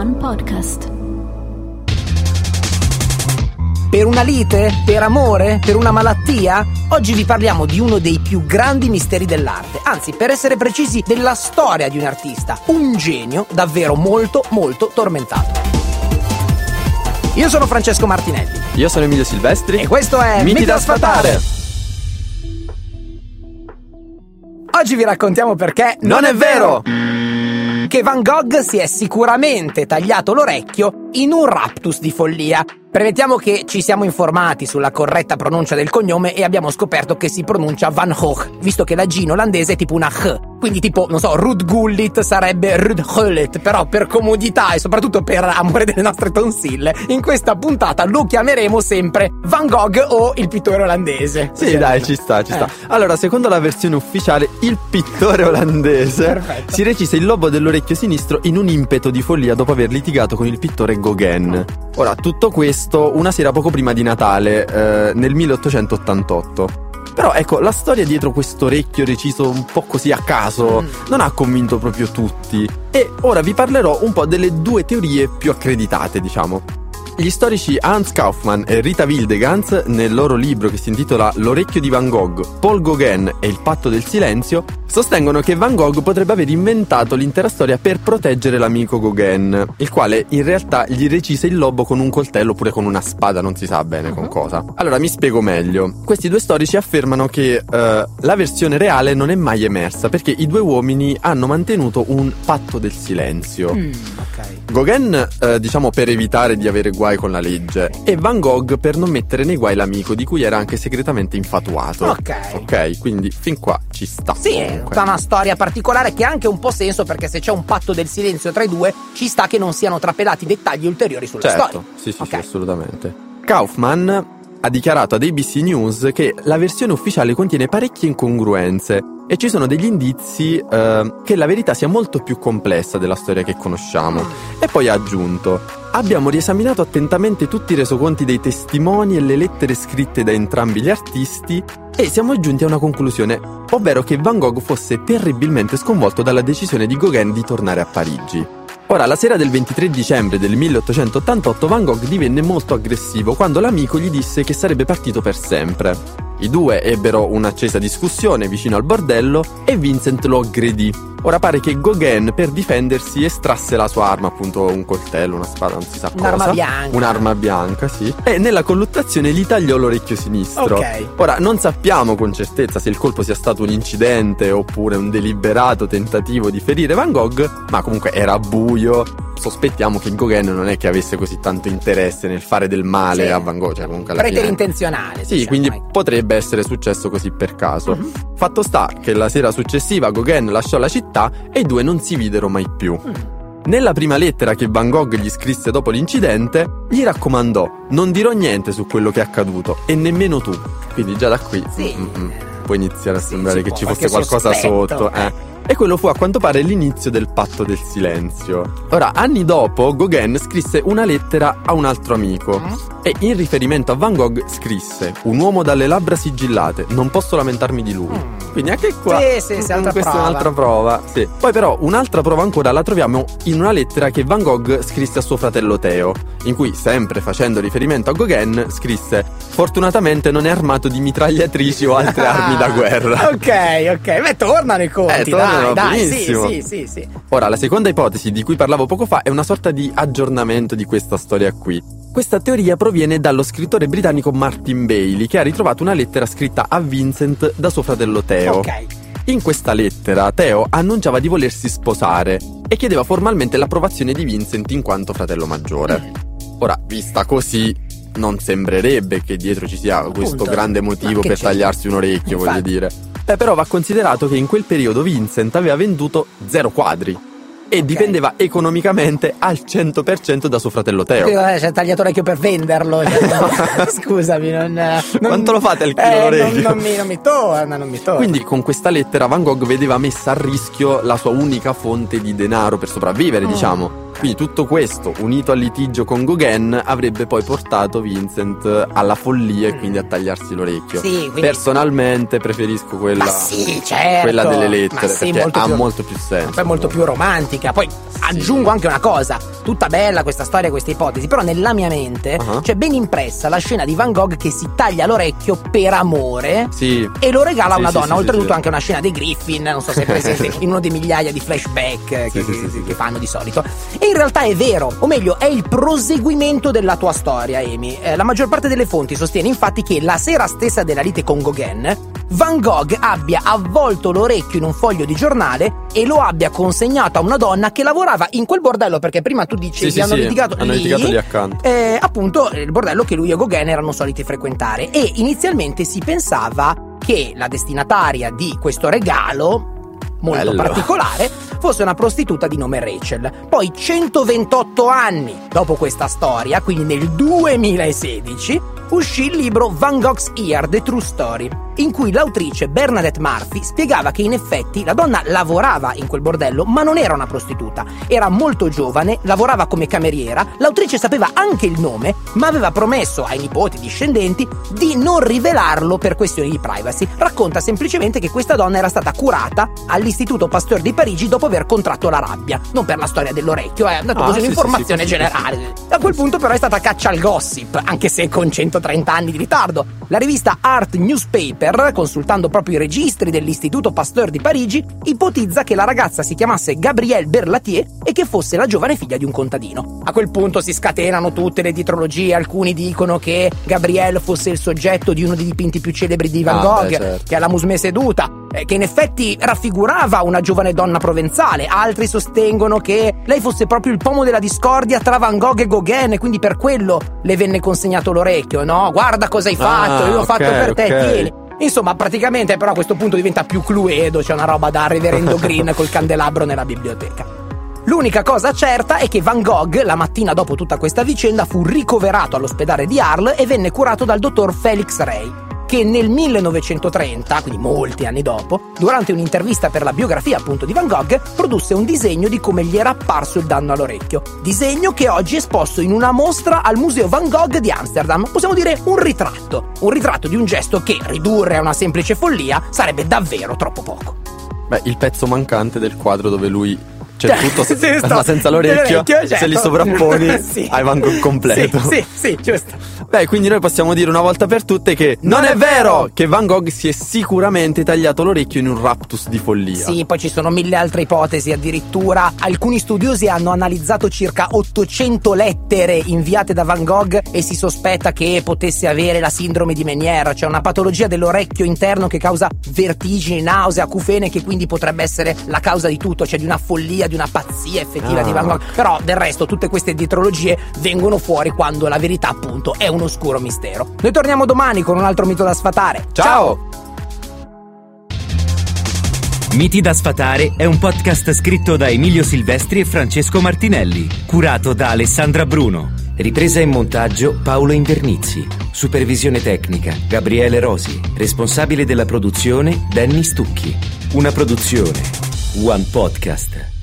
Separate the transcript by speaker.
Speaker 1: One Podcast.
Speaker 2: Per una lite? Per amore? Per una malattia? Oggi vi parliamo di uno dei più grandi misteri dell'arte, anzi, per essere precisi, della storia di un artista, un genio davvero molto, molto tormentato. Io sono Francesco Martinelli.
Speaker 3: Io sono Emilio Silvestri.
Speaker 2: E questo è
Speaker 3: Miti da sfatare.
Speaker 2: Oggi vi raccontiamo perché
Speaker 3: non è vero
Speaker 2: che Van Gogh si è sicuramente tagliato l'orecchio in un raptus di follia. Premettiamo che ci siamo informati sulla corretta pronuncia del cognome e abbiamo scoperto che si pronuncia Van Gogh, visto che la G in olandese è tipo una H. Quindi tipo, non so, Ruud Gullit sarebbe Ruud Gullit, però per comodità e soprattutto per amore delle nostre tonsille, in questa puntata lo chiameremo sempre Van Gogh o il pittore olandese.
Speaker 3: Sì, dai, ci sta. Allora, secondo la versione ufficiale, il pittore olandese
Speaker 2: Perfetto.
Speaker 3: si recise il lobo dell'orecchio sinistro in un impeto di follia dopo aver litigato con il pittore Gauguin. Ora, tutto questo una sera poco prima di Natale, nel 1888. Però ecco, la storia dietro questo orecchio reciso un po' così a caso non ha convinto proprio tutti. E ora vi parlerò un po' delle due teorie più accreditate, diciamo. Gli storici Hans Kaufmann e Rita Wildegans, nel loro libro che si intitola L'orecchio di Van Gogh, Paul Gauguin e il patto del silenzio, sostengono che Van Gogh potrebbe aver inventato l'intera storia per proteggere l'amico Gauguin, il quale in realtà gli recise il lobo con un coltello oppure con una spada, non si sa bene con cosa. Allora, mi spiego meglio. Questi due storici affermano che la versione reale non è mai emersa perché i due uomini hanno mantenuto un patto del silenzio.
Speaker 2: Ok.
Speaker 3: Gauguin, diciamo, per evitare di avere guai con la legge, e Van Gogh per non mettere nei guai l'amico di cui era anche segretamente infatuato. Ok, quindi fin qua ci sta.
Speaker 2: Sì, è tutta una storia particolare che ha anche un po' senso, perché se c'è un patto del silenzio tra i due ci sta che non siano trapelati dettagli ulteriori sulla storia.
Speaker 3: Sì,
Speaker 2: Ok.
Speaker 3: assolutamente. Kaufmann ha dichiarato ad ABC News che la versione ufficiale contiene parecchie incongruenze e ci sono degli indizi che la verità sia molto più complessa della storia che conosciamo. E poi ha aggiunto: abbiamo riesaminato attentamente tutti i resoconti dei testimoni e le lettere scritte da entrambi gli artisti e siamo giunti a una conclusione, ovvero che Van Gogh fosse terribilmente sconvolto dalla decisione di Gauguin di tornare a Parigi. Ora, la sera del 23 dicembre del 1888 Van Gogh divenne molto aggressivo quando l'amico gli disse che sarebbe partito per sempre. I due ebbero un'accesa discussione vicino al bordello e Vincent lo aggredì. Ora pare che Gauguin, per difendersi, estrasse la sua arma, appunto un coltello, una spada, non si sa cosa.
Speaker 2: Un'arma bianca.
Speaker 3: Un'arma bianca, sì. E nella colluttazione gli tagliò l'orecchio sinistro.
Speaker 2: Ok.
Speaker 3: Ora, non sappiamo con certezza se il colpo sia stato un incidente oppure un deliberato tentativo di ferire Van Gogh, ma comunque era buio. Sospettiamo che Gauguin non è che avesse così tanto interesse nel fare del male a Van Gogh, cioè comunque alla fine
Speaker 2: Preterintenzionale.
Speaker 3: sì,
Speaker 2: diciamo,
Speaker 3: quindi
Speaker 2: ecco.
Speaker 3: potrebbe essere successo così per caso. Fatto sta che la sera successiva Gauguin lasciò la città e i due non si videro mai più. Nella prima lettera che Van Gogh gli scrisse dopo l'incidente, gli raccomandò: non dirò niente su quello che è accaduto e nemmeno tu. Quindi già da qui può iniziare a sembrare che ci fosse qualcosa sotto. E quello fu a quanto pare l'inizio del patto del silenzio. Ora, anni dopo, Gauguin scrisse una lettera a un altro amico e in riferimento a Van Gogh scrisse: un uomo dalle labbra sigillate, non posso lamentarmi di lui. Quindi anche qua
Speaker 2: Sì,
Speaker 3: questa
Speaker 2: altra
Speaker 3: è
Speaker 2: prova.
Speaker 3: un'altra prova. Sì. Poi però un'altra prova ancora la troviamo in una lettera che Van Gogh scrisse a suo fratello Theo, in cui, sempre facendo riferimento a Gauguin, scrisse: fortunatamente non è armato di mitragliatrici o altre armi da guerra.
Speaker 2: Ok. Beh, tornano i conti,
Speaker 3: tornano,
Speaker 2: dai.
Speaker 3: benissimo.
Speaker 2: Sì.
Speaker 3: Ora, la seconda ipotesi di cui parlavo poco fa è una sorta di aggiornamento di questa storia qui. Questa teoria proviene dallo scrittore britannico Martin Bailey, che ha ritrovato una lettera scritta a Vincent da suo fratello Theo.
Speaker 2: Ok.
Speaker 3: In questa lettera Theo annunciava di volersi sposare e chiedeva formalmente l'approvazione di Vincent in quanto fratello maggiore. Ora, vista così, non sembrerebbe che dietro ci sia questo
Speaker 2: Punto.
Speaker 3: grande motivo
Speaker 2: Ma che
Speaker 3: per
Speaker 2: c'è?
Speaker 3: tagliarsi un orecchio, voglio
Speaker 2: Infatti.
Speaker 3: dire. Però va considerato che in quel periodo Vincent aveva venduto 0 quadri e dipendeva economicamente al 100% da suo fratello Theo.
Speaker 2: C'è tagliato l'orecchio per venderlo. Scusami, non
Speaker 3: Quanto lo fate al chilo l'orecchio?
Speaker 2: Non mi torna.
Speaker 3: Quindi con questa lettera Van Gogh vedeva messa a rischio la sua unica fonte di denaro per sopravvivere, diciamo. Quindi tutto questo, unito al litigio con Gauguin, avrebbe poi portato Vincent alla follia e quindi a tagliarsi l'orecchio.
Speaker 2: Sì, quindi...
Speaker 3: Personalmente preferisco quella,
Speaker 2: certo.
Speaker 3: quella delle lettere, perché ha molto più senso.
Speaker 2: Poi molto più romantica. Poi aggiungo anche una cosa, tutta bella questa storia, questa ipotesi, però nella mia mente c'è ben impressa la scena di Van Gogh che si taglia l'orecchio per amore e lo regala a una donna. Oltretutto anche una scena dei Griffin, non so se è presente, in uno dei migliaia di flashback che fanno di solito. E in realtà è vero, o meglio è il proseguimento della tua storia, Amy. La maggior parte delle fonti sostiene infatti che la sera stessa della lite con Gauguin, Van Gogh abbia avvolto l'orecchio in un foglio di giornale e lo abbia consegnato a una donna che lavorava in quel bordello, perché prima tu dicevi hanno litigato lì
Speaker 3: accanto.
Speaker 2: Appunto il bordello che lui e Gauguin erano soliti frequentare, e inizialmente si pensava che la destinataria di questo regalo molto particolare fosse una prostituta di nome Rachel. Poi 128 anni dopo questa storia, quindi nel 2016, uscì il libro Van Gogh's Ear, The True Story, in cui l'autrice Bernadette Murphy spiegava che in effetti la donna lavorava in quel bordello, ma non era una prostituta, era molto giovane, lavorava come cameriera, l'autrice sapeva anche il nome, ma aveva promesso ai nipoti discendenti di non rivelarlo per questioni di privacy. Racconta semplicemente che questa donna era stata curata all'Istituto Pasteur di Parigi dopo aver contratto la rabbia, non per la storia dell'orecchio, è andato così un'informazione generale. A quel punto però è stata caccia al gossip, anche se con 130 anni di ritardo. La rivista Art Newspaper, consultando proprio i registri dell'Istituto Pasteur di Parigi, ipotizza che la ragazza si chiamasse Gabrielle Berlatier e che fosse la giovane figlia di un contadino. A quel punto si scatenano tutte le dietrologie, alcuni dicono che Gabrielle fosse il soggetto di uno dei dipinti più celebri di Van Gogh, che è la Musmè seduta, che in effetti raffigurava una giovane donna provenzale. Altri sostengono che lei fosse proprio il pomo della discordia tra Van Gogh e Gauguin e quindi per quello le venne consegnato l'orecchio. No, guarda cosa hai fatto, io l'ho fatto per te, tieni. Insomma, praticamente però a questo punto diventa più Cluedo, c'è una roba da Reverendo Green col candelabro nella biblioteca. L'unica cosa certa è che Van Gogh, la mattina dopo tutta questa vicenda, fu ricoverato all'ospedale di Arles e venne curato dal dottor Felix Rey, che nel 1930, quindi molti anni dopo, durante un'intervista per la biografia appunto di Van Gogh, produsse un disegno di come gli era apparso il danno all'orecchio. Disegno che oggi è esposto in una mostra al Museo Van Gogh di Amsterdam. Possiamo dire un ritratto di un gesto che ridurre a una semplice follia sarebbe davvero troppo poco.
Speaker 3: Beh, il pezzo mancante del quadro dove lui c'è tutto ma senza l'orecchio, certo. Se li sovrapponi hai Van Gogh completo.
Speaker 2: Sì, giusto.
Speaker 3: Beh, quindi noi possiamo dire una volta per tutte che non è vero che Van Gogh si è sicuramente tagliato l'orecchio in un raptus di follia.
Speaker 2: Sì, poi ci sono mille altre ipotesi, addirittura alcuni studiosi hanno analizzato circa 800 lettere inviate da Van Gogh e si sospetta che potesse avere la sindrome di Meniere, cioè una patologia dell'orecchio interno che causa vertigini, nausea, acufene, che quindi potrebbe essere la causa di tutto, cioè di una follia, di una pazzia effettiva di Van Gogh. Però del resto tutte queste dietrologie vengono fuori quando la verità appunto è un oscuro mistero. Noi torniamo domani con un altro mito da sfatare.
Speaker 3: Ciao!
Speaker 1: Miti da sfatare è un podcast scritto da Emilio Silvestri e Francesco Martinelli, curato da Alessandra Bruno. Ripresa e montaggio Paolo Invernizzi. Supervisione tecnica Gabriele Rosi. Responsabile della produzione Danny Stucchi. Una produzione One Podcast.